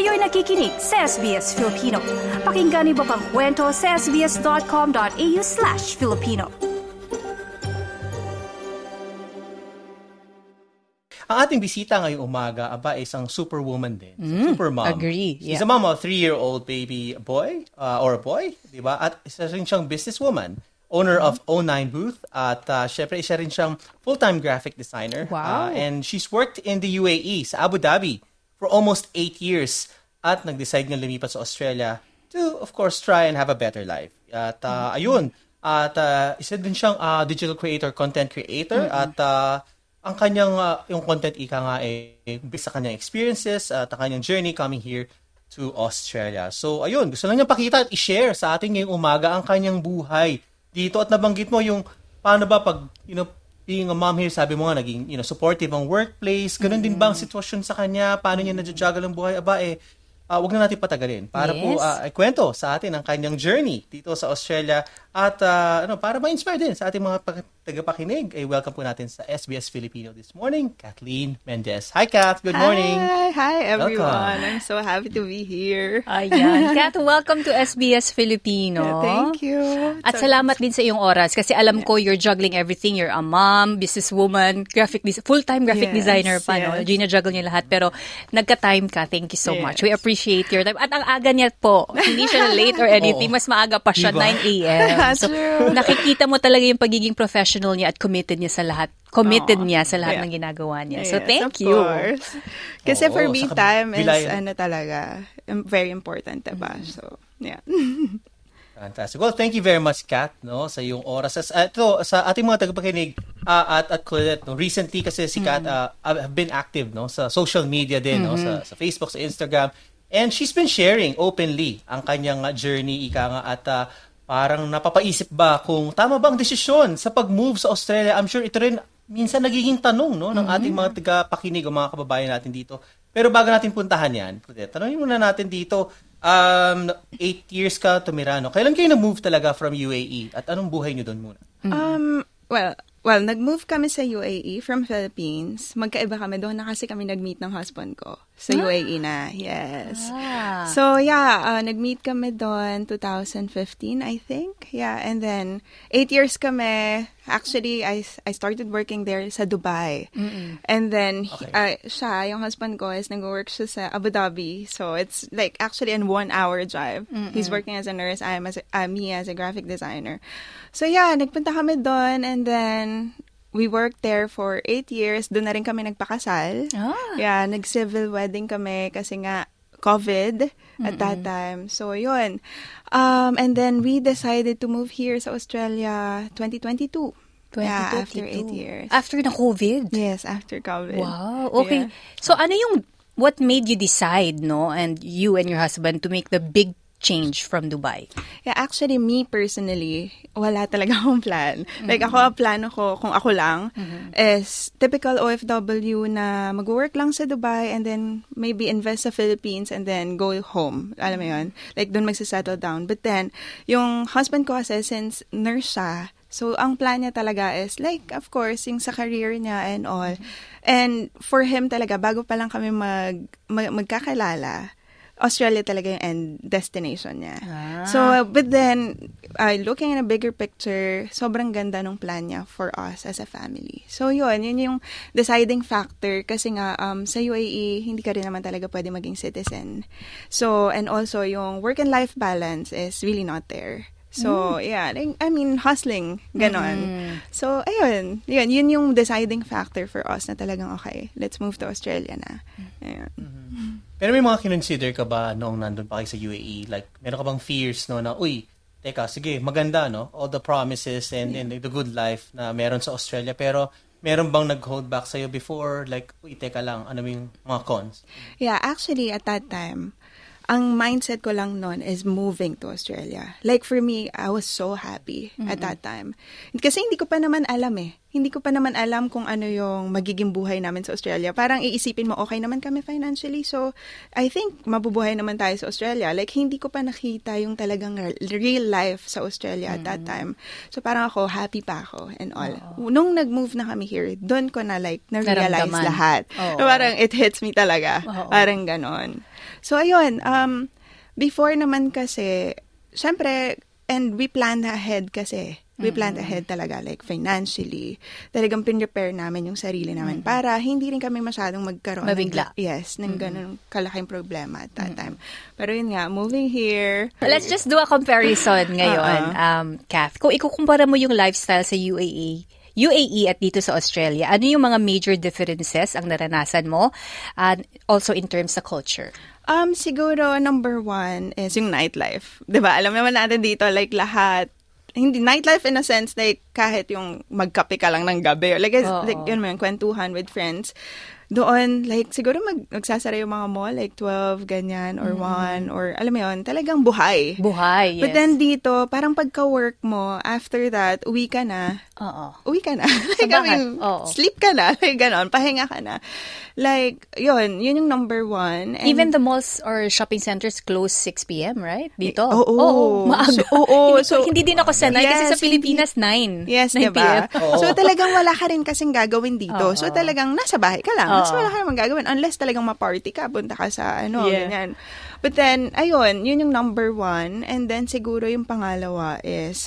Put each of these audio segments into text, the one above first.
Kayo'y nakikinig sa SBS Filipino. Pakinggan niyo pa ang kwento sa sbs.com.au/Filipino. Ang ating bisita ngayong umaga, isang superwoman din. Supermom. Agree. Yeah. She's a mom of a 3-year-old baby boy, or a boy, di ba? At isa rin siyang businesswoman, owner of O9 Booth, at syempre isa rin siyang full-time graphic designer. Wow. And she's worked in the UAE, sa Abu Dhabi, for almost 8 years at nag-decide nga lumipat sa Australia to, of course, try and have a better life. At ayun, at isa din siyang digital creator, content creator, at ang kanyang, yung content ika nga sa kanyang experiences at ang kanyang journey coming here to Australia. So ayun, gusto lang niya pakita at i-share sa atin ngayong umaga ang kanyang buhay dito. At nabanggit mo yung paano ba pag, being a mom here, sabi mo nga, naging, supportive ang workplace. Ganun din ba ang sitwasyon sa kanya? Paano niya na-juggle ang buhay? Wag na natin patagalin. Para po, ikwento sa atin ang kanyang journey dito sa Australia. At, para ma-inspire din sa ating mga tagapakinig, welcome po natin sa SBS Filipino this morning, Kathleen Mendez. Hi, Kath. Good morning. Hi, everyone. Welcome. I'm so happy to be here. Ayan. Kath, welcome to SBS Filipino. Thank you. At salamat din sa iyong oras kasi alam ko you're juggling everything. You're a mom, businesswoman, full-time graphic designer pa. No? Gina-juggle niya lahat. Pero nagka-time ka. Thank you so much. We appreciate your time. At ang aga niya po. Hindi siya late or anything. Mas maaga pa siya, 9 a.m. So, nakikita mo talaga yung pagiging professional niya at committed niya sa lahat. Niya sa lahat ng ginagawa niya. So, thank you. Course. Kasi for me, time is talaga very important, diba? So, yeah. Fantastic. Well, thank you very much, Kat, sa iyong oras. Ito, sa ating mga tagapakinig at Claudette, recently kasi si Kat have been active sa social media din, sa Facebook, sa Instagram. And she's been sharing openly ang kanyang journey, ika nga, at parang napapaisip ba kung tama ba ang desisyon sa pag-move sa Australia? I'm sure ito rin minsan nagiging tanong ng ating mga tagapakinig o mga kababayan natin dito. Pero bago natin puntahan yan, tanongin muna natin dito, 8 years ka tumira, no? Kailan kayo na-move talaga from UAE? At anong buhay niyo doon muna? Well, nag-move kami sa UAE from Philippines. Magkaiba kami. Doon na kasi kami nag-meet ng husband ko. Sa UAE na, yes. So, nag-meet kami doon 2015, I think. Yeah, and then 8 years kami. Actually, I started working there sa Dubai. And then, siya, yung husband ko, is nag-work siya sa Abu Dhabi. So, it's like actually a 1-hour drive. He's working as a nurse. Me as a graphic designer. So, nagpunta kami doon, and then we worked there for 8 years. Doon na rin kami nagpakasal. Yeah, nag-civil wedding kami kasi nga COVID at that time. So, yun. And then we decided to move here sa Australia 2022. Yeah, after 8 years. After na COVID? Yes, after COVID. Wow, okay. Yeah. So, what made you decide, and you and your husband to make the big change from Dubai? Yeah, actually, me personally, wala talaga akong plan. Like, ang plano ko, kung ako lang, is typical OFW na mag-work lang sa Dubai and then maybe invest sa Philippines and then go home. Alam mo yun? Like, doon magsisettle down. But then, yung husband ko kasi, since nurse siya, so, ang plan niya talaga is, like, of course, yung sa career niya and all. And for him talaga, bago pa lang kami magkakilala, Australia talaga yung end destination niya. So, but then, looking in a bigger picture, sobrang ganda nung plan niya for us as a family. So, yun yung deciding factor kasi nga, sa UAE, hindi ka rin naman talaga pwede maging citizen. So, and also, yung work and life balance is really not there. So, I mean, hustling, ganon. So, ayun, yun yung deciding factor for us na talagang, okay, let's move to Australia na. Ayun. Pero may mga kinonsider ka ba noong nandun pa kayo sa UAE? Like, meron ka bang fears, na, teka, sige, maganda, all the promises and the good life na meron sa Australia, pero meron bang nag-hold back sa'yo before? Like, teka lang, ano yung mga cons? Yeah, actually, at that time, ang mindset ko lang noon is moving to Australia. Like for me, I was so happy at that time. Kasi hindi ko pa naman alam Hindi ko pa naman alam kung ano yung magiging buhay namin sa Australia. Parang iisipin mo, okay naman kami financially. So, I think mabubuhay naman tayo sa Australia. Like, hindi ko pa nakita yung talagang real life sa Australia at that time. So, parang ako, happy pa ako and all. Nung nag-move na kami here, doon ko na like, na-realize lahat. So, parang it hits me talaga. Parang ganon. So, ayun, before naman kasi, syempre, and we planned ahead kasi. We planned ahead talaga, like financially. Talagang pin-prepare namin yung sarili namin para hindi rin kami masyadong magkaroon Mabigla. ng ganun kalaking problema at that time. Pero yun nga, moving here. Let's just do a comparison ngayon, Kath. Kung ikukumpara mo yung lifestyle sa UAE at dito sa Australia, ano yung mga major differences ang naranasan mo? And also in terms sa culture? Siguro, number one is yung nightlife. Diba? Alam naman natin dito, like lahat, hindi nightlife in a sense, like kahit yung magkape ka lang ng gabi, or like yun mo yung kwentuhan with friends. Doon, like, siguro magsasara yung mga mall, like 12, ganyan, or 1, or alam mo yun, talagang buhay. Buhay, yes. But then dito, parang pagka-work mo, after that, uwi ka na. Uwi ka na. Like, sleep ka na. Like, ganon, pahinga ka na. Like, yun yung number one. And even the malls or shopping centers close 6 p.m., right? Dito? Oo. Maaga. Hindi din ako sanay kasi sa Pilipinas, 9. Yes, 9 diba? p.m. So, talagang wala ka rin kasing gagawin dito. So, talagang nasa bahay ka lang. Mas wala ka naman gagawin. Unless talagang ma-party ka, punta ka sa ganyan. But then, ayun, yun yung number one. And then, siguro yung pangalawa is,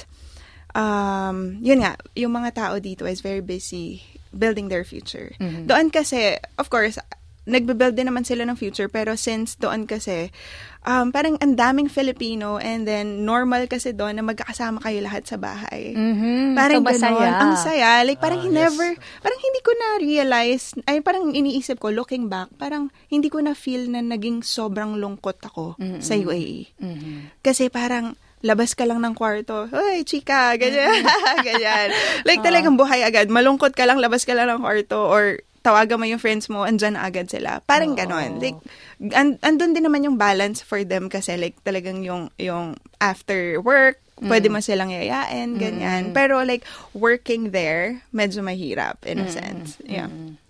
yun nga, yung mga tao dito is very busy building their future. Doon kasi, of course, nagbe-build din naman sila ng future, pero since doon kasi, parang ang daming Filipino, and then normal kasi doon na magkakasama kayo lahat sa bahay. Parang so, gano'n. Ang saya. Like, parang parang hindi ko na-realize, ay parang iniisip ko, looking back, parang hindi ko na-feel na naging sobrang lungkot ako sa UAE. Kasi parang, labas ka lang ng kwarto, hoy, chika, ganyan, ganyan. Like, talagang buhay agad. Malungkot ka lang, labas ka lang ng kwarto, or tawagan mo yung friends mo, andyan na agad sila. Parang ganon. Like, andun din naman yung balance for them kasi, like, talagang yung after work, pwede mo silang yayain, ganyan. Pero, like, working there, medyo mahirap, in a sense. Yeah.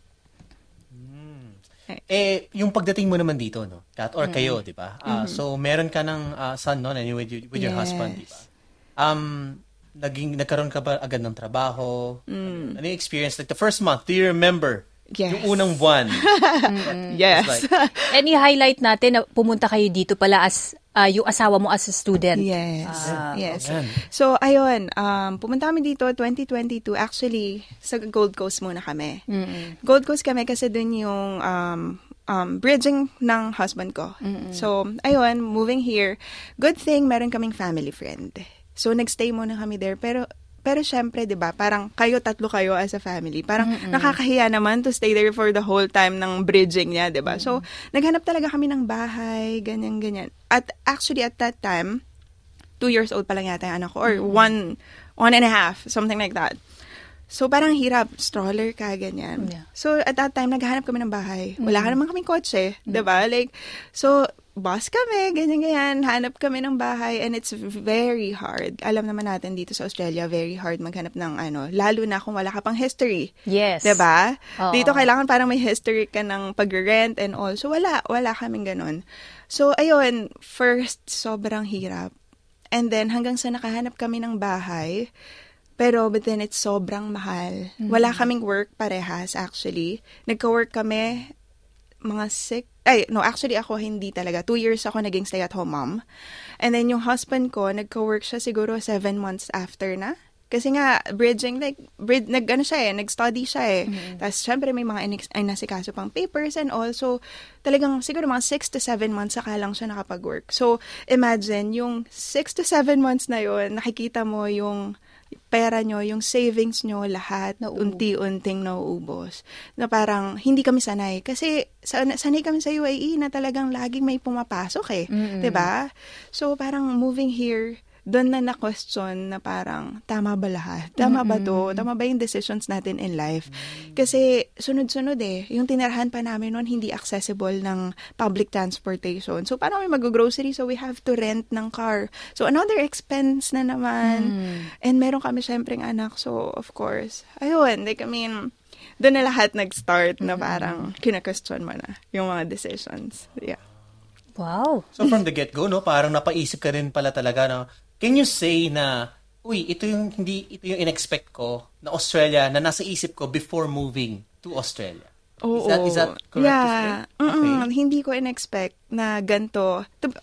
Yung pagdating mo naman dito, no? Kat, or kayo, di ba? So, meron ka ng son, no? And with your husband, di ba? Nagkaroon ka ba agad ng trabaho? Ano yung experience? Like, the first month, do you remember? Yes. Yung unang buwan. Yes. Like, any highlight natin na pumunta kayo dito pala as yung asawa mo as a student? Yes. Yes. Okay. So, ayun, pumunta kami dito 2022. Actually, sa Gold Coast muna kami. Gold Coast kami kasi dun yung bridging ng husband ko. So, ayun, moving here. Good thing, meron kaming family friend. So, nagstay muna kami there. Pero syempre, 'di ba, parang tatlo kayo as a family. Parang nakakahiya naman to stay there for the whole time ng bridging niya, 'di ba? So, naghanap talaga kami ng bahay, ganyan. At actually at that time, 2 years old pa lang yata yung anak ko, or 1 and a half, something like that. So, parang hirap, stroller ka, ganyan. Yeah. So, at that time, naghahanap kami ng bahay. Wala ka naman kaming kotse, 'di ba? Like, so, boss kami, ganyan, hanap kami ng bahay, and it's very hard. Alam naman natin dito sa Australia, very hard maghanap ng lalo na kung wala ka pang history. Yes. Diba? Oo. Dito kailangan parang may history ka ng pag-rent and all. So, wala kaming ganun. So, ayun, first, sobrang hirap. And then, hanggang sa nakahanap kami ng bahay, but then it's sobrang mahal. Wala kaming work parehas, actually. Nagka-work kami, mga actually ako hindi talaga. 2 years ako naging stay-at-home mom. And then yung husband ko, nagka-work siya siguro 7 months after na. Kasi nga, bridging, like, nag-study siya eh. Tapos, syempre, may mga inasikaso pang papers and also, talagang siguro mga 6 to 7 months saka lang siya nakapag-work. So, imagine, yung 6 to 7 months na yun, nakikita mo yung pera nyo, yung savings nyo, lahat, unti-unting nauubos. Na parang, hindi kami sanay. Kasi, sanay kami sa UAE na talagang laging may pumapasok eh. Diba? So, parang moving here, doon na na-question na parang, tama ba lahat? Tama ba to? Tama ba yung decisions natin in life? Kasi, sunod-sunod eh. Yung tinirahan pa namin noon, hindi accessible ng public transportation. So, paano kami mag-grocery? So, we have to rent ng car. So, another expense na naman. And meron kami syempreng anak. So, of course, ayun, like, I mean, doon na lahat nag-start na parang kina-question mo na yung mga decisions. Yeah. Wow. So, from the get-go, no, parang napaisip ka rin pala talaga na, can you say na, ito yung in-expect ko na Australia na nasa isip ko before moving to Australia? Oo. Is that correct? Yeah. Okay. Hindi ko in-expect na ganito.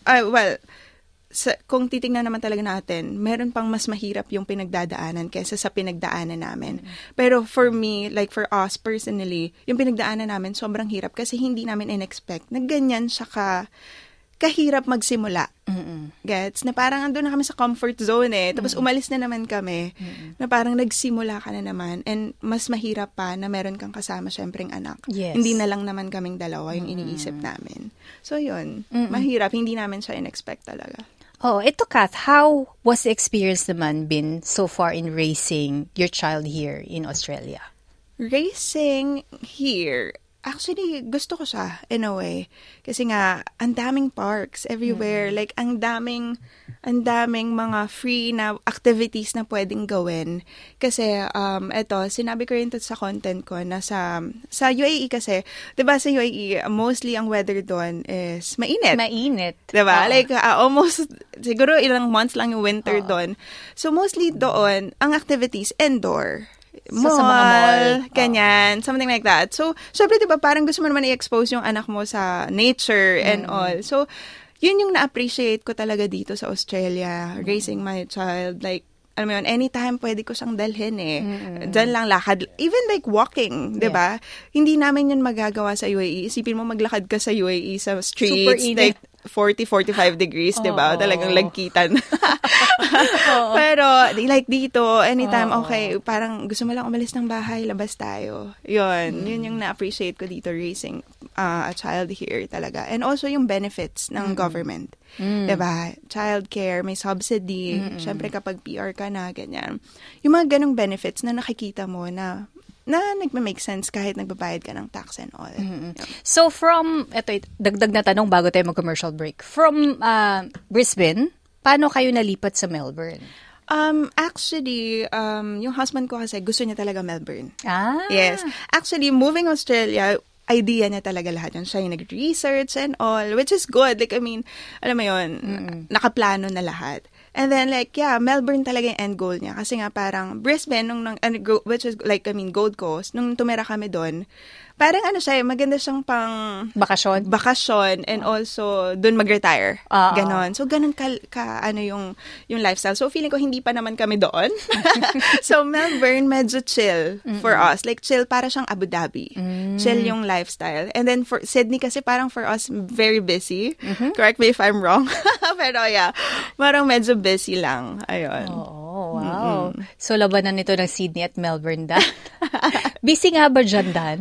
Kung titingnan naman talaga natin, meron pang mas mahirap yung pinagdadaanan kaysa sa pinagdaanan namin. Pero for me, like for us personally, yung pinagdaanan namin sobrang hirap kasi hindi namin in-expect na ganyan siya kahirap magsimula. Gets? Na parang andun na kami sa comfort zone Tapos umalis na naman kami. Na parang nagsimula ka na naman. And mas mahirap pa na meron kang kasama syempreng anak. Yes. Hindi na lang naman kaming dalawa yung iniisip namin. So yun, mahirap. Hindi namin siya in-expect talaga. Oh, ito Kath, how was the experience naman been so far in raising your child here in Australia? Racing here, actually, gusto ko siya, in a way. Kasi nga, ang daming parks everywhere. Like, ang daming mga free na activities na pwedeng gawin. Kasi, eto, sinabi ko rin ito sa content ko na sa UAE kasi, diba sa UAE, mostly ang weather doon is mainit. Mainit. Diba? Like, almost, siguro ilang months lang yung winter doon. So, mostly doon, ang activities, indoor. Mall, sa mga mall. Ganyan, something like that. So, syempre, diba, parang gusto mo naman i-expose yung anak mo sa nature and all. So, yun yung na-appreciate ko talaga dito sa Australia, raising my child. Like, alam mo yun, anytime pwede ko siyang dalhin Diyan lang lakad. Even like walking, diba? Hindi namin yun magagawa sa UAE. Isipin mo maglakad ka sa UAE sa streets. Super init. Like, 40-45 degrees, diba? Talagang lagkitan. Pero, like dito, anytime, okay, parang gusto mo lang umalis ng bahay, labas tayo. Yun yung na-appreciate ko dito, raising a child here talaga. And also yung benefits ng government. Diba? Childcare, may subsidy. Syempre kapag PR ka na, ganyan. Yung mga ganong benefits na nakikita mo na nagma-make sense kahit nagbabayad ka ng tax and all. So from, dagdag na tanong bago tayo mag-commercial break. From Brisbane, paano kayo nalipat sa Melbourne? Actually, yung husband ko kasi gusto niya talaga Melbourne. Ah. Yes. Actually, moving Australia, idea niya talaga lahat yun. Siya yung nag-research and all, which is good. Like, I mean, alam mo yun, nakaplano na lahat. And then, like, yeah, Melbourne talaga yung end goal niya. Kasi nga, parang Brisbane, which is, like, I mean, Gold Coast, nung tumira kami doon, parang siya, maganda siyang pang bakasyon and also doon mag-retire. Ganon. So, ganon yung lifestyle. So, feeling ko hindi pa naman kami doon. So, Melbourne, medyo chill for us. Like, chill, para siyang Abu Dhabi. Chill yung lifestyle. And then, for Sydney kasi parang for us, very busy. Correct me if I'm wrong. Pero, yeah, parang medyo busy lang. Ayun. Oh, wow. So, labanan nito ng Sydney at Melbourne, Dan. Busy nga ba dyan, Dan?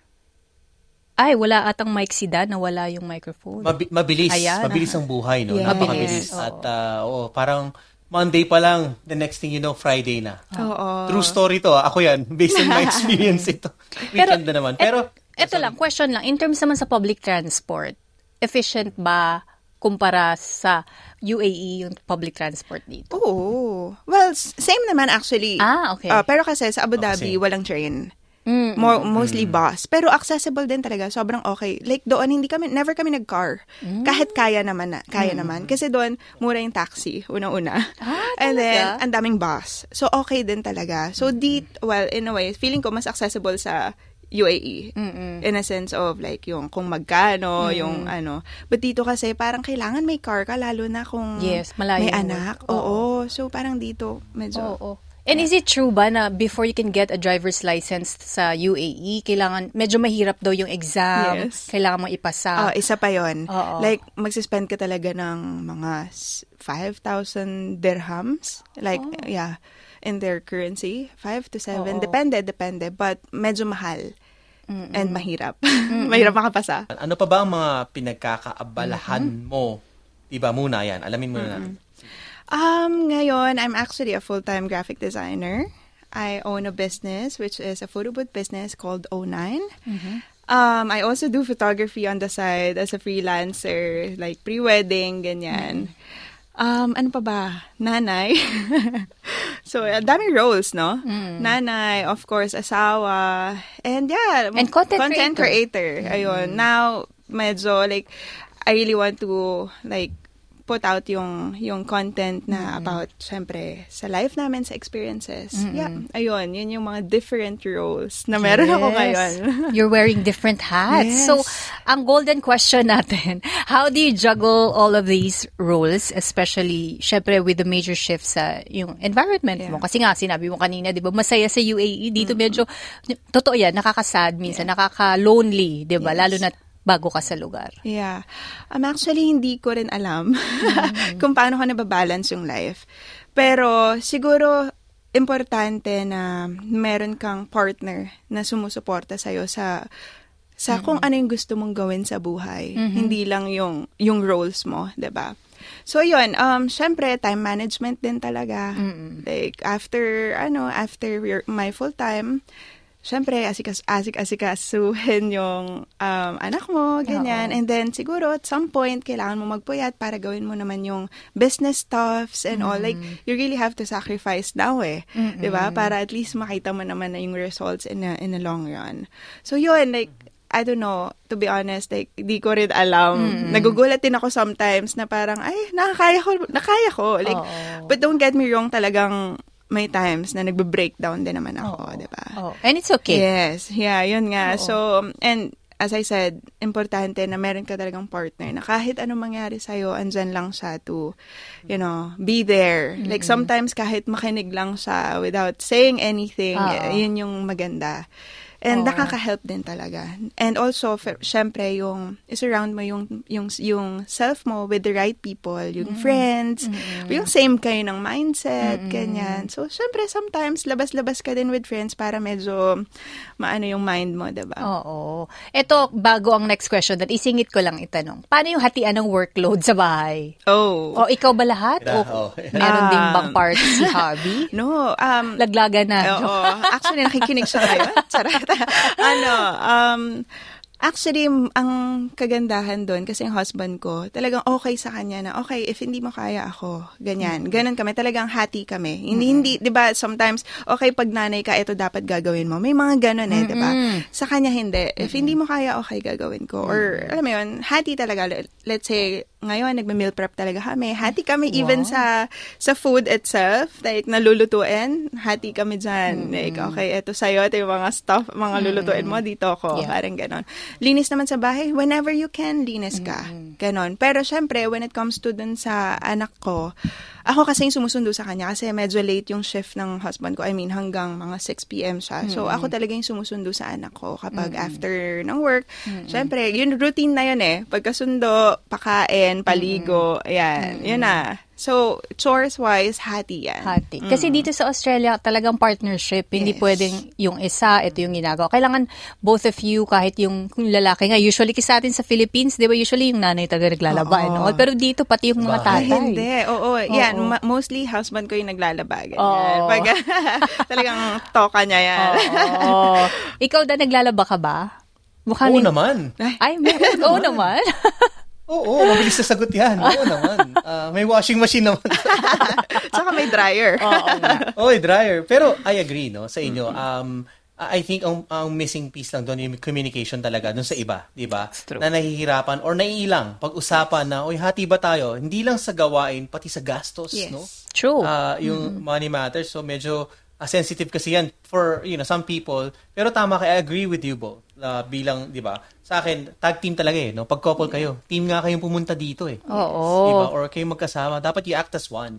Ay, wala atang mic si Dan na wala yung microphone. Mabilis. Ayan. Mabilis ang buhay, no? Yes. Napakabilis. At, parang Monday pa lang, the next thing you know, Friday na. True story to. Ako yan. Based on my experience ito. Weekend na naman. Pero, ito lang, question lang. In terms naman sa public transport, efficient ba kumpara sa UAE yung public transport dito? Oh. Well, same naman actually. Okay. Pero kasi sa Abu Dhabi, walang train. Mostly bus. Pero accessible din talaga. Sobrang okay. Like doon, never kami nag-car. Kahit kaya naman. Kasi doon, mura yung taxi, unang-una. And then, ang daming bus. So, okay din talaga. So, well, in a way, feeling ko mas accessible sa UAE. In a sense of like, yung kung magkano, yung ano. But dito kasi, parang kailangan may car ka, lalo na kung malayo may anak. Oo. So, parang dito, medyo... And is it true ba na before you can get a driver's license sa UAE, kailangan, medyo mahirap daw yung exam, kailangan mo ipasa? Isa pa yun. Like, magsispend ka talaga ng mga 5,000 dirhams. Like, in their currency. 5 to 7. Depende. But medyo mahal. And mahirap. Mahirap makapasa. Ano pa ba ang mga pinagkakaabalahan mo? Diba muna yan? Alamin mo na. Ngayon, I'm actually a full-time graphic designer. I own a business, which is a photo booth business called O9. I also do photography on the side as a freelancer, like pre-wedding, ganyan. Ano pa ba? Nanay. So, daming roles, no? Nanay, of course, asawa. And yeah. And content creator. Ayun. Now, medyo, like, I really want to, like, put out yung content na about, syempre, sa life namin, sa experiences. Yeah, ayun, yun yung mga different roles na meron ako ngayon. You're wearing different hats. Yes. So, ang golden question natin, how do you juggle all of these roles, especially, syempre, with the major shifts sa yung environment mo? Kasi nga, sinabi mo kanina, di ba, masaya sa UAE. Dito medyo, totoo yan, nakakasad minsan, nakaka-lonely, di ba? Lalo na bago ka sa lugar. Yeah. Actually, hindi ko rin alam kung paano ko nababalance yung life. Pero siguro, importante na meron kang partner na sumusuporta sa'yo sa kung ano yung gusto mong gawin sa buhay. Hindi lang yung roles mo, 'di ba? So yun, syempre time management din talaga. Like after my full time, syempre, asikasuhin yung anak mo, ganyan. And then, siguro, at some point, kailangan mo magpuyat para gawin mo naman yung business stuffs and all. Like, you really have to sacrifice now diba? Para at least makita mo naman na yung results in a long run. So, yun, like, I don't know, to be honest, like, di ko rin alam. Nagugulat din ako sometimes na parang, ay, nakaya ko. Like, but don't get me wrong, talagang, may times na nagbe-breakdown din naman ako, di ba? And it's okay. Yes. Yeah, yun nga. So, and as I said, importante na meron ka talagang partner na kahit anong mangyari sa'yo, andyan lang siya to, be there. Like, sometimes kahit makinig lang siya without saying anything, yun yung maganda. And nakaka-help din talaga. And also, syempre, yung surround mo yung self mo with the right people, yung friends, yung same kayo ng mindset, ganyan. So, syempre, sometimes, labas-labas ka din with friends para medyo maano yung mind mo, diba? Oo. Ito, bago ang next question, isingit ko lang itanong. Paano yung hatian ng workload sa bahay? O ikaw ba lahat? Meron ding bang part si hubby? No. Laglaga na. Oo. Actually, nakikinig siya ngayon. Charot. Actually, ang kagandahan doon, kasi yung husband ko, talagang okay sa kanya na, okay, if hindi mo kaya ako, ganyan. Ganon kami, talagang hati kami. Hindi, di ba, sometimes, okay, pag nanay ka, ito dapat gagawin mo. May mga ganon di ba? Sa kanya, hindi. If hindi mo kaya, okay, gagawin ko. Or, alam mo yun, hati talaga. Let's say, ngayon, nagme-meal prep talaga kami. Hati kami even sa food itself. Like, nalulutuin. Hati kami dyan. Like, okay, eto sa'yo. Ito yung mga stuff, mga lulutuin mo. Dito ako. Parang ganon. Linis naman sa bahay. Whenever you can, linis ka. Ganon. Pero, syempre, when it comes to dun sa anak ko, ako kasi yung sumusundo sa kanya kasi medyo late yung shift ng husband ko. I mean, hanggang mga 6 p.m. siya. So, ako talaga yung sumusundo sa anak ko kapag after ng work. Syempre, yun routine na yun Pagkasundo, pakain, paligo, ayan. Yun na. So, chores-wise, hati yan. Hati. Kasi dito sa Australia, talagang partnership. Hindi pwedeng yung isa, ito yung ginagawa. Kailangan both of you, kahit yung lalaki nga. Usually, sa atin sa Philippines, di ba, usually yung nanay taga naglalaba. Pero dito, pati yung mga tatay. Hindi. Oo. Yan. Mostly, husband ko yung naglalaba. Ganyan. Pag talagang toka niya yan. Ikaw na naglalaba ka ba? Oo naman. Ay, oo naman. Oo, mabilis na sagot yan. Oo naman. May washing machine naman. Tsaka may dryer. Oo, dryer. Pero I agree, no, sa inyo. I think ang missing piece lang doon yung communication talaga doon sa iba, di ba? Na nahihirapan or naiilang pag-usapan na, hati ba tayo? Hindi lang sa gawain, pati sa gastos, no? True. Yung money matters. So medyo sensitive kasi yan for, some people. Pero tama ka, I agree with you, Bo. Bilang, di ba? Sa akin, tag team talaga no? Pag couple kayo, team nga kayong pumunta dito Oo. Di ba? Or kayong magkasama. Dapat you act as one.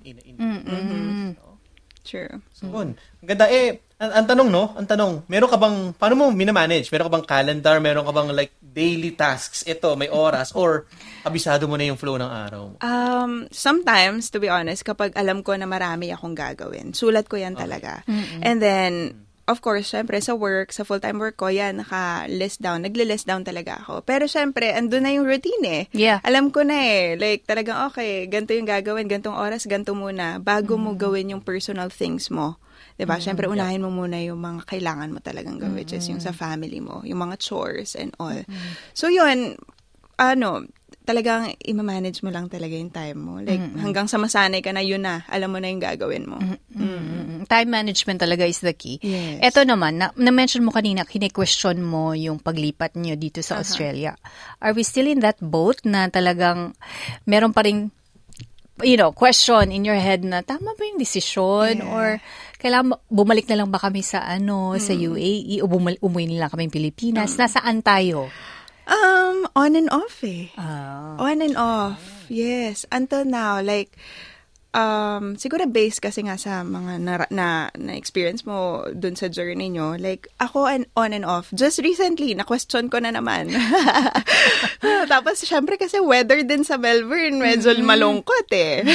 True. So, ang ganda. Ang tanong, meron ka bang, paano mo minamanage? Meron ka bang calendar? Meron ka bang like daily tasks? Ito, may oras? Or abisado mo na yung flow ng araw mo? Sometimes, to be honest, kapag alam ko na marami akong gagawin, sulat ko yan talaga. And then, of course, syempre, sa work, sa full-time work ko, yan, naka-list down. Nagle-list down talaga ako. Pero syempre, andun na yung routine Yeah. Alam ko na like, talagang, okay, ganito yung gagawin, gantong oras, ganito muna, bago mo gawin yung personal things mo. Diba? Syempre, unahin mo muna yung mga kailangan mo talagang gawin, which is yung sa family mo, yung mga chores and all. So, yun, talagang i-manage mo lang talaga yung time mo. Like, hanggang sa masanay ka na, yun na, alam mo na yung gagawin mo. Time management talaga is the key. Yes. Ito naman, na-mention mo kanina, kine-question mo yung paglipat nyo dito sa Australia. Are we still in that boat na talagang meron pa rin question in your head na, tama ba yung desisyon? Or, kailangan bumalik na lang ba kami sa sa UAE? O umuwi na lang kami Pilipinas? Nasaan tayo? On and off On and off. Yes. Until now, like, siguro based kasi nga sa mga na-experience mo dun sa journey nyo, like, ako on and off. Just recently, na-question ko na naman. Tapos, syempre kasi weather din sa Melbourne, medyo malungkot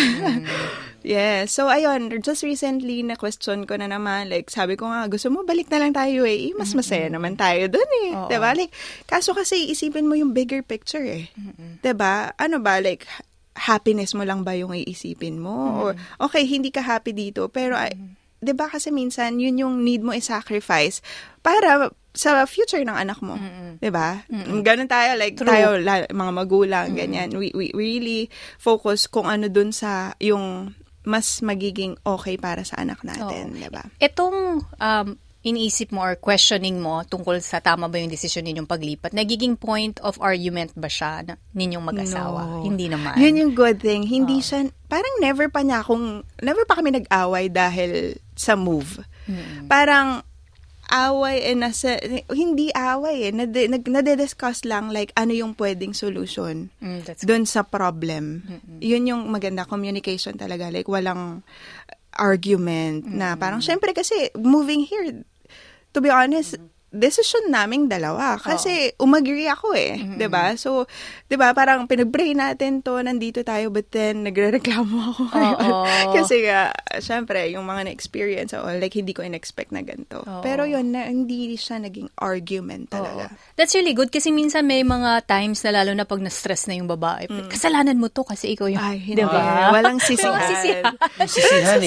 Yeah, so ayun, just recently na-question ko na naman, like, sabi ko nga, gusto mo balik na lang tayo mas masaya naman tayo dun diba? Like, kaso kasi isipin mo yung bigger picture diba? Ano ba, like, happiness mo lang ba yung iisipin mo? Or, okay, hindi ka happy dito, pero, diba kasi minsan, yun yung need mo i-sacrifice para sa future ng anak mo. Diba? Ganun tayo, like, tayo, mga magulang, ganyan. We really focus kung ano dun sa yung mas magiging okay para sa anak natin, diba? Itong iniisip mo or questioning mo tungkol sa tama ba yung desisyon ninyong paglipat, nagiging point of argument ba siya ninyong mag-asawa? No. Hindi naman. Yun yung good thing. Hindi siya, parang never pa kami nag-away dahil sa move. Parang away hindi away nade-discuss lang like ano yung pwedeng solution dun sa problem. Yun yung maganda, communication talaga. Like walang argument na parang syempre kasi moving here, to be honest, decision naming dalawa. Kasi umagree ako diba? So, diba, parang pinag-pray natin to, nandito tayo, but then nagre-reklamo ako ngayon. Kasi syempre, yung mga na-experience ako, like, hindi ko in-expect na ganito. Pero yun, hindi siya naging argument talaga. That's really good kasi minsan may mga times na lalo na pag na-stress na yung babae, kasalanan mo to kasi ikaw yung, diba? Walang sisihan. Sisihan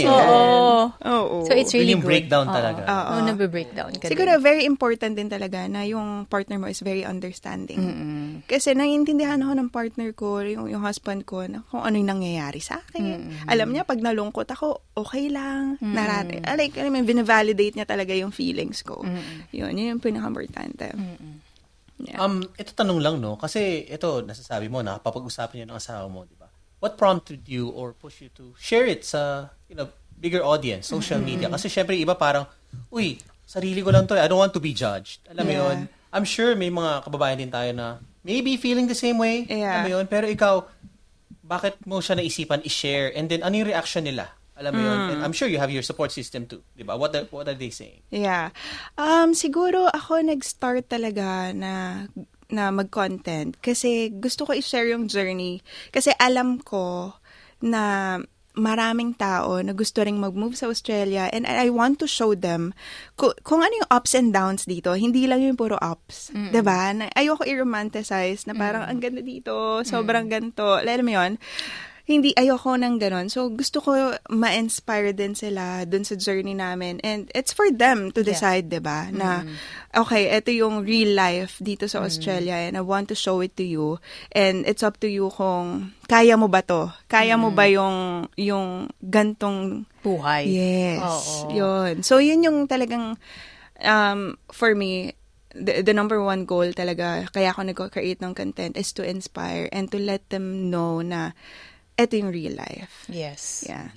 So, it's really yung good. breakdown talaga. Nagbe-breakdown ka siguro, very important din talaga na yung partner mo is very understanding. Kasi naiintindihan ako ng partner ko, yung husband ko, na kung ano yung nangyayari sa akin. Alam niya, pag nalungkot ako, okay lang. Like, binavalidate niya talaga yung feelings ko. Yun yung pinaka-importante. Yeah. Ito tanong lang, no? Kasi ito, nasasabi mo, nakapapag-usapan niyo ng asawa mo, di ba? What prompted you or pushed you to share it sa, bigger audience, social media? Kasi syempre, iba parang, uy, sarili ko lang to. I don't want to be judged. Alam mo yun? I'm sure may mga kababayan din tayo na maybe feeling the same way. Alam mo yun? Pero ikaw, bakit mo siya naisipan i-share? And then, ano yung reaction nila? Alam mo yun? And I'm sure you have your support system too. Diba? What are they saying? Yeah. Siguro ako nag-start talaga na mag-content kasi gusto ko i-share yung journey. Kasi alam ko na maraming tao na gusto ring mag-move sa Australia and I want to show them kung ano yung ups and downs dito. Hindi lang yung puro ups. Diba? Ayoko i-romanticize na parang ang ganda dito, sobrang ganito. Alam mo yun? Hindi, ayoko nang ganon. So, gusto ko ma-inspire din sila dun sa journey namin. And it's for them to decide, diba? Na, okay, ito yung real life dito sa Australia and I want to show it to you. And it's up to you kung kaya mo ba to? Kaya mo ba yung gantong buhay? Yes. Yun. So, yun yung talagang, for me, the number one goal talaga, kaya ako nag-create ng content is to inspire and to let them know na ito yung real life. Yes. Yeah.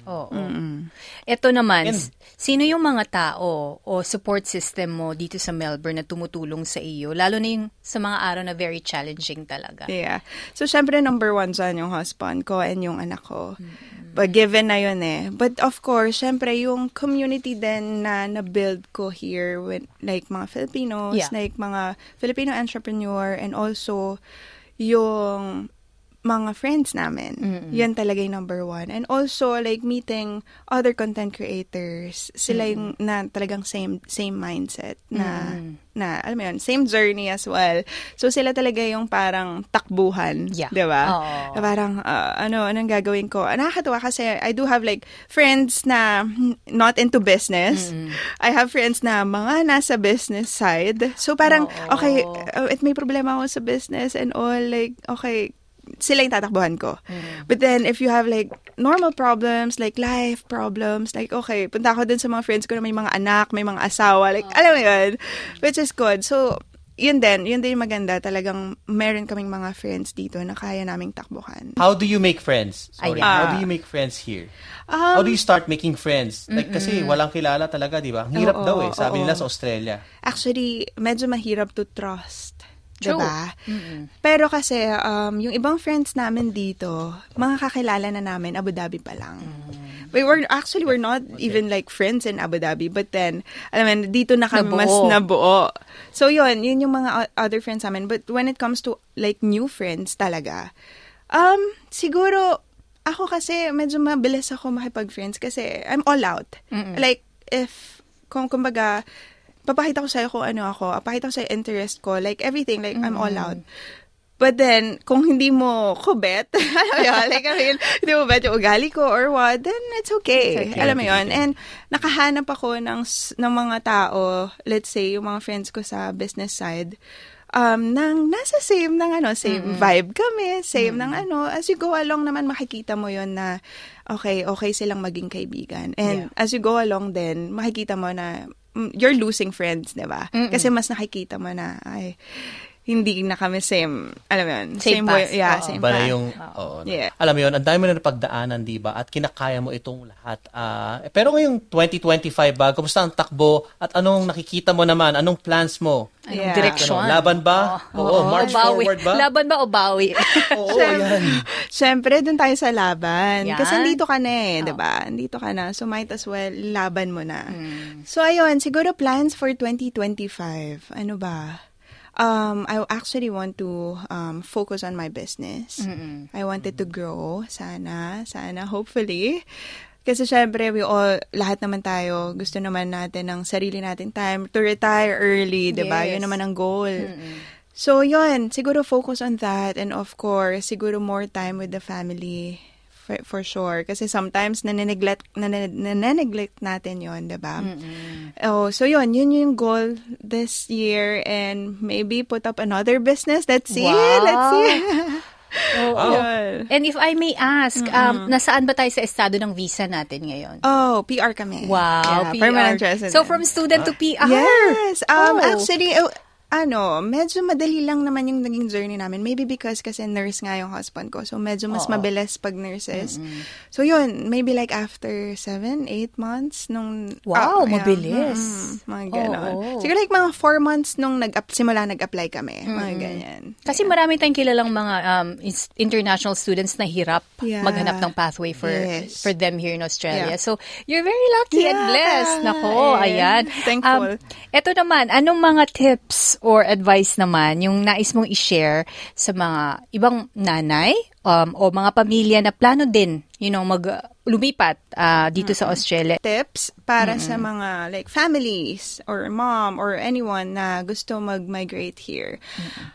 Ito naman, sino yung mga tao o support system mo dito sa Melbourne na tumutulong sa iyo? Lalo na yung sa mga araw na very challenging talaga. Yeah. So, syempre, number one dyan yung husband ko and yung anak ko. But given na yun But of course, syempre, yung community din na na-build ko here with like mga Filipinos, like mga Filipino entrepreneur and also yung mga friends namin. Yan talaga yung number one. And also, like, meeting other content creators. Sila yung na talagang same mindset na, alam mo yun, same journey as well. So, sila talaga yung parang takbuhan. Diba? Na parang, anong gagawin ko? Nakakatawa kasi I do have, like, friends na not into business. I have friends na mga nasa business side. So, parang, okay, may problema ako sa business and all, like, okay, sila yung tatakbuhan ko. But then, if you have like normal problems, like life problems, like okay, punta ako dun sa mga friends ko na may mga anak, may mga asawa, like alam mo yun, which is good. So, yun din yung maganda. Talagang meron kaming mga friends dito na kaya naming takbuhan. How do you make friends? Sorry. Ayan. How do you make friends here? How do you start making friends? Like, kasi walang kilala talaga, di ba? Hirap Oo, daw eh. Sabi oo. nila sa Australia. Actually, medyo mahirap to trust. True. Diba? Pero kasi, yung ibang friends namin dito, mga kakilala na namin, Abu Dhabi pa lang. We're not even like friends in Abu Dhabi, but then, alam mo, dito na kami mas nabuo. So yun yung mga other friends namin. But when it comes to like new friends talaga, siguro, ako kasi medyo mabilis ako makipag-friends kasi I'm all out. Like, kumbaga, papakita ko sa'yo kung ano ako, papakita ko sa'yo interest ko, like everything, like I'm all out. But then, kung hindi mo ko bet, like, I mean, hindi mo bet yung ugali ko or what, then it's okay. Alam mo yun? And nakahanap ako ng mga tao, let's say, yung mga friends ko sa business side, nang nasa same vibe kami, same as you go along naman, makikita mo yun na, okay silang maging kaibigan. And as you go along then, makikita mo na, you're losing friends, diba? Kasi mas nakikita mo na, hindi na kami same, alam mo yun, Same path. way, same Bala path. yung, Yeah. alam mo yun, ang dami mo na napagdaanan, di ba? At kinakaya mo itong lahat. Pero ngayong 2025 ba, kumusta ang takbo? At anong nakikita mo naman? Anong plans mo? Anong direksyon? Laban ba? March forward ba? Laban ba o bawi? Oo, yan. Siyempre, dun tayo sa laban. Yan. Kasi nandito ka na diba? Nandito ka na. So, might as well, laban mo na. So, ayun, siguro plans for 2025. Ano ba? I actually want to focus on my business. I wanted to grow. Sana, hopefully. Kasi syempre, lahat naman tayo, gusto naman natin ng sarili natin time to retire early, diba? Yun naman ang goal. So, yun, siguro focus on that. And of course, siguro more time with the family. For sure. Kasi sometimes, nane-neglect natin yon, diba? So, yun yung goal this year. And maybe put up another business. Let's see. And if I may ask, nasaan ba tayo sa estado ng visa natin ngayon? Oh, PR kami. Wow, PR. Permanent resident. So, from student to PR? Yes. Actually, medyo madali lang naman yung naging journey namin. Maybe because kasi nurse nga yung husband ko. So, medyo mas mabilis pag nurses. So, yun. Maybe like after 7-8 months nung... Wow, mabilis. Mga ganon. Siguro like mga 4 months nung simula nag-apply kami. Mga ganyan. Kasi marami tayong kilalang mga international students na hirap maghanap ng pathway for them here in Australia. So, you're very lucky and blessed. Nako, ayan. Thankful. Ito naman, anong mga tips or advice naman yung nais mong i-share sa mga ibang nanay o mga pamilya na plano din, lumipat dito sa Australia? Tips para sa mga like families or mom or anyone na gusto mag-migrate here.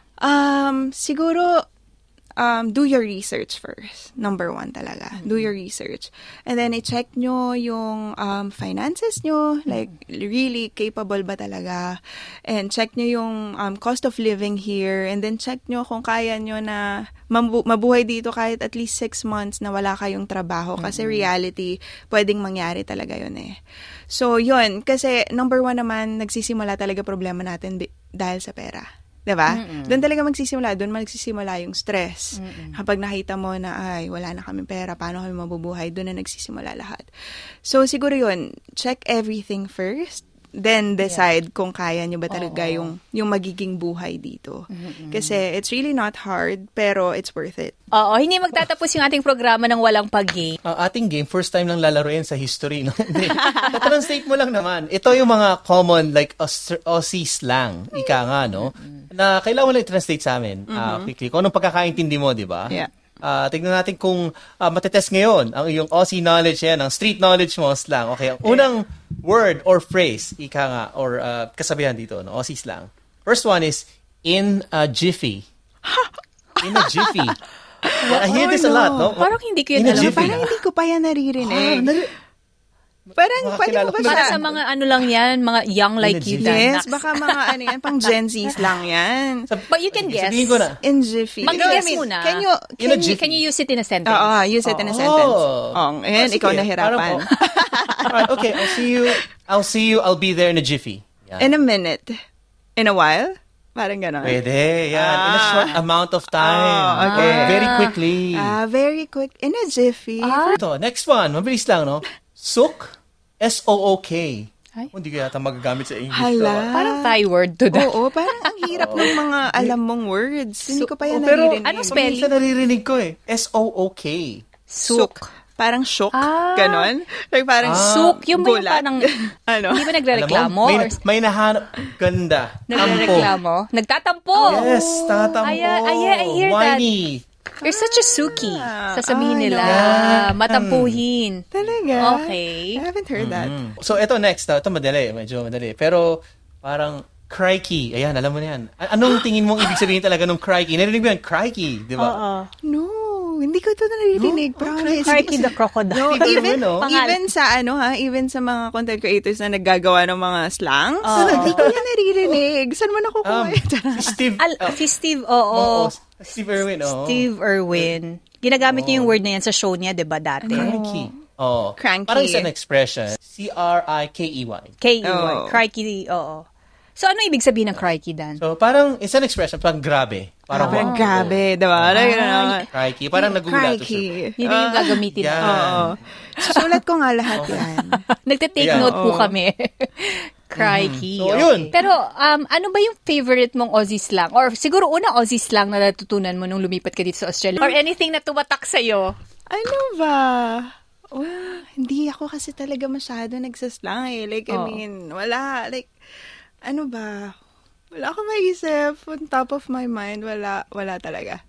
Siguro, do your research first. Number 1 talaga. Do your research. And then, i-check nyo yung finances nyo. Like, really capable ba talaga? And check nyo yung cost of living here. And then, check nyo kung kaya nyo na mabuhay dito kahit at least 6 months na wala kayong trabaho. Kasi reality, pwedeng mangyari talaga yun eh. So, yun. Kasi, number 1 naman, nagsisimula talaga problema natin dahil sa pera. Diba? Doon talaga magsisimula yung stress. Kapag nakita mo na, wala na kaming pera, paano kami mabubuhay, doon na nagsisimula lahat. So, siguro yun, check everything first, then decide kung kaya nyo ba talaga yung magiging buhay dito. Kasi it's really not hard, pero it's worth it. Oo, hindi magtatapos yung ating programa ng walang pag-game. Ating game, first time lang lalaroin sa history. No? Na-translate mo lang naman. Ito yung mga common, like, Aussie slang. Ika nga, no? Na kailangan mo lang i-translate sa amin. Quickly. Kung anong pagkakaintindi mo, di ba? Yeah. Tignan natin kung matetest ngayon ang iyong Aussie knowledge yan, ang street knowledge mo, slang. Okay, ang unang word or phrase, ika nga, or kasabihan dito, no? Aussie slang. First one is, in a jiffy. In a jiffy. I hear this a lot, no? Parang hindi ko In yun a alam. jiffy. Parang hindi ko pa yan naririnig. Parang, pwede mo ba siya? Para sa mga ano lang yan, mga young like you. Yes, baka mga ano yan, pang Gen Zs lang yan. But you can guess. Sabihin ko na. In Jiffy. Mag-guess muna. Can you use it in a sentence? Oo, use it in a sentence. Ayan, ikaw nahirapan. Alright, okay. I'll see you. I'll be there in a jiffy. Yeah. In a minute. In a while? Parang gano'n. Pwede, yan. In a short amount of time. Okay. Very quickly. Very quick. In a jiffy. Ito, next one. Mabilis lang, no? Sook. S-O-O-K. Ay. Hindi ko yata magagamit sa English. Hala. Parang Thai word to that. Oo, parang ang hirap ng mga alam mong words. Hindi ko pa yan Pero, naririnig. anong spelling? Minsan naririnig ko eh. S-O-O-K. Sook. Parang shook. Ganon. Like parang Sook. Yung may gulat. parang, ano? hindi ba nagre-reklamo? Alam mo, Or may nahanap. Ganda. nagre-reklamo? Nagtatampo. Yes, tatampo. I hear that. Whiny. You're such a Suki. Sasabihin nila. Matampuhin. Talaga? Okay. I haven't heard that. So, ito next. Ito madali. Medyo madali. Pero, parang, crikey. Ayan, alam mo na yan. Anong tingin mong ibig sabihin talaga ng crikey? Narinig mo yan? Crikey. Di ba? No, hindi ko ito naririnig. Promise. Crikey the crocodile. No, even Pangalan. even sa even sa mga content creators na naggagawa ng mga slangs, hindi ko yan naririnig. Saan mo nakukuha yan? Si Steve. Si Steve, oo. Steve Irwin, oo. Steve Irwin. Ginagamit niya yung word na yan sa show niya, di ba, dati? Crikey. Oh. Cranky. Parang isang expression. C-R-I-K-E-Y. K-E-Y. Crikey, oo. So, ano ibig sabihin ng crikey, Dan? So, parang isang expression, parang grabe. Parang Parang grabe, diba? crikey. Parang nagulat siya. Crikey. Yun yung gagamitin Yan. natin. Sulat ko nga lahat yan. Nagte-take Yeah. note po kami. Crikey. So, okay. yun. Pero, ano ba yung favorite mong Aussie slang? Or siguro una Aussie slang na natutunan mo nung lumipat ka dito sa Australia? Or anything na tumatak sa'yo? Ano ba? Well, hindi ako kasi talaga masyado nagsaslang eh. Like, I mean, wala. Like, ano ba? Wala akong maisip. On top of my mind, wala talaga.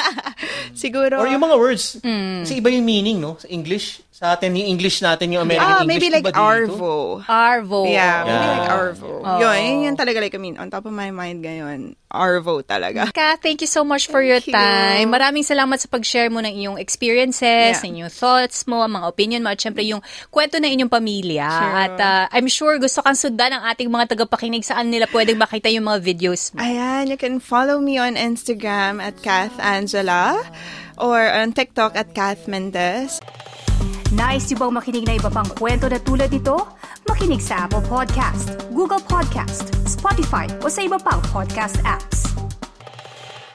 Siguro. Or yung mga words. Kasi iba yung meaning, no? Sa English. Sa atin, yung English natin, yung American English. Maybe like iba dito. arvo. Arvo. Yeah, maybe Yeah. like arvo. Yun talaga like, I mean, on top of my mind ngayon, arvo talaga. Ka, thank you so much for your Thank you. time. Maraming salamat sa pag-share mo ng iyong experiences, Yeah. ng iyong thoughts mo, ang mga opinion mo, at syempre yung kwento ng inyong pamilya. Sure. At I'm sure gusto kang sundan ng ating mga tagapakinig saan nila pwedeng makita yung mga videos mo. Ayan, you can follow me on Instagram at Kath Angela or on TikTok at Kath Mendez. Nice yung bang makinig na iba pang kwento na tulad ito? Makinig sa Apple Podcast, Google Podcast, Spotify o sa iba pang podcast apps.